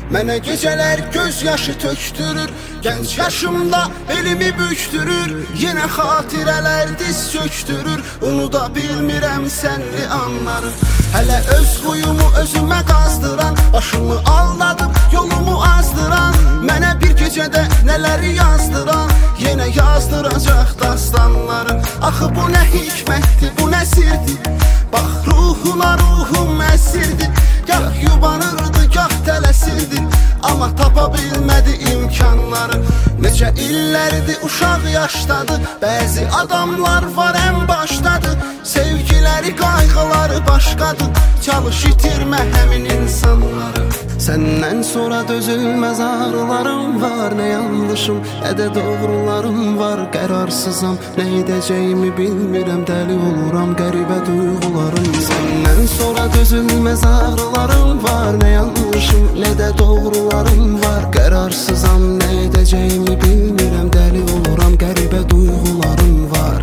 Mənə gecələr göz yaşı tökdürür, gənc yaşımda elimi büktürür, yenə xatirələr diz çöktürür, unuda bilmirəm sənli anları. Hələ öz huyumu özümə qazdıran, başımı aldadıb yolumu azdıran, mənə bir gecədə nələri yazdıran, yenə yazdıracaq dastanları. Axı bu nə hikmətdir, bu nə sirdir, bax ruhuna ruhum əsirdir, gah yubanırdı, gah tələsirdi, amma tapa bilmədi imkanları. Necə illərdir uşaq yaşdadır, bəzi adamlar var ən başdadır, sevgiləri qayğıları başqadır, çalış itirmə həmin insanları. Səndən sonra dözülməz ağrılarım var, nə yanlışım, nə də doğrularım var. Qərarsızam, nə edəcəyimi bilmirəm, dəli oluram, qəribə duyğularım. Səndən sonra dözülməz ağrılarım var, nə yanlışım, nə də doğrularım var. Qərarsızam, nə edəcəyimi bilmirəm, dəli oluram, qəribə duyğularım var.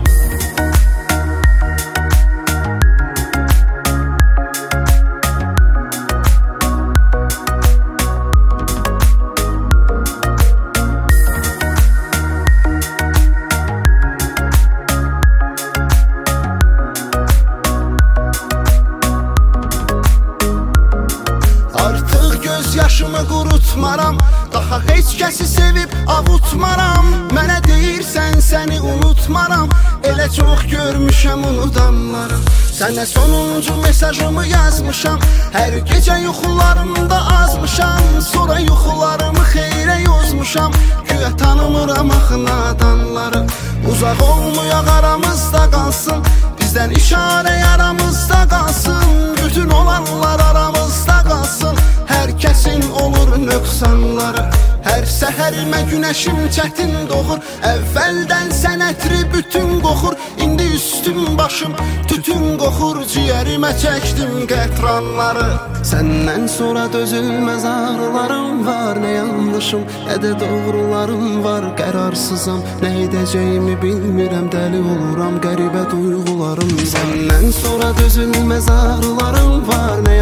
Yaşımı qurutmaram, daha heç kəsi sevib avutmaram. Mənə deyirsən səni unutmaram, elə çox görmüşəm unudanları. Sənə sonuncu mesajımı yazmışam, hər gecə yuxularımda azmışam, sonra yuxularımı xeyrə yozmuşam, güya tanımıram axı nadanları. Uzaq olmayaq aramızda qalsın, bizdən işarə yaramızda qalsın, bütün olanlar aramızda qalsın. Hər kəsin olur nöqsanları, hər səhərimə günəşim çətin doğur, əvvəldən sənətri bütün qoxur, indi üstüm başım tütün qoxur, ciyərimə çəkdim qətranları. Səndən sonra dözülməz ağrılarım var, nə yanlışım, nə də doğrularım var. Qərarsızam, nə edəcəyimi bilmirəm, dəli oluram, qəribə duyğularım. Səndən sonra dözülməz ağrılarım var, nə